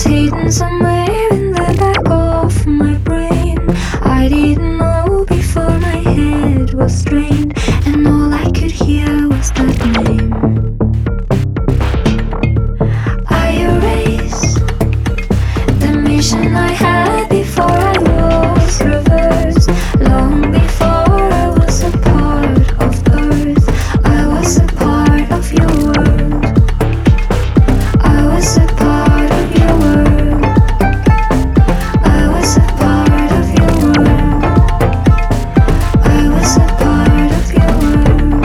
hidden somewhere in the back of my brain. I didn't know before my head was drained, and all I could hear was that name. I erased the mission I had before I was reversed. Long before I was a part of Earth, I was a part of your world. I was a part of your world. I was a part of your world. I was a part of your world.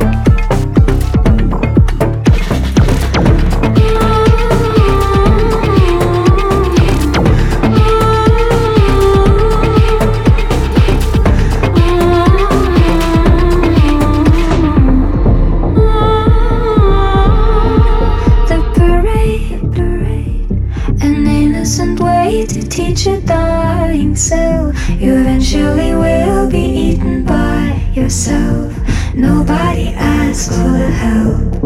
The parade, an innocent way to teach a dying soul. You eventually will be eaten by yourself. Nobody asks for the help.